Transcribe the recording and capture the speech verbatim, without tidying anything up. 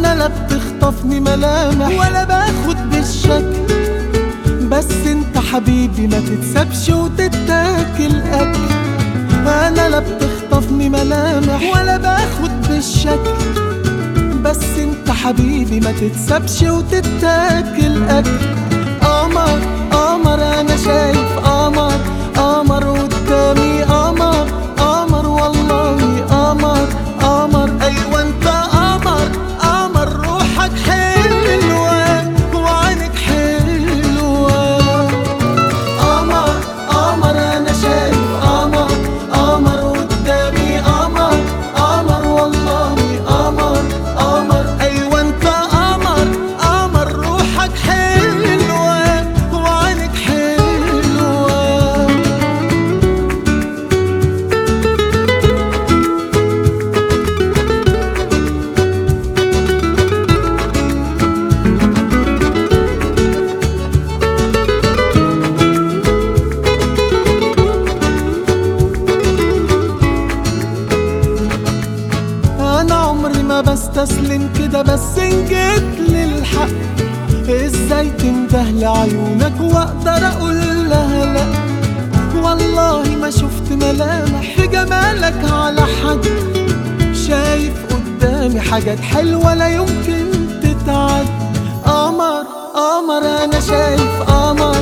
انا لا بتخطفني ملامح ولا باخد بالشكل، بس انت حبيبي ما تتسابش وتتاكل اكل. انا لا بتخطفني ملامح ولا باخد بالشكل، بس انت حبيبي ما تتسابش وتتاكل اكل. قمر قمر انا شايف قمر، قمر قدامي قمر، قمر والله قمر قمر. ايوه انت قمر قمر، روحك حلوة وعينك حلوة. قمر قمر انا شايف قمر، قمر قدامي قمر، قمر والله قمر قمر. ايوه انت قمر قمر، روحك حلوة وعينك حلوة. انا عمري ما بستسلم كده، بس ان جيت للحق ازاي تندهلي عيونك واقدر اقول لها لا. والله ما شفت ملامح في جمالك على حد، شايف قدامي حاجات حلوة لا يمكن تتعد. قمر قمر انا شايف قمر،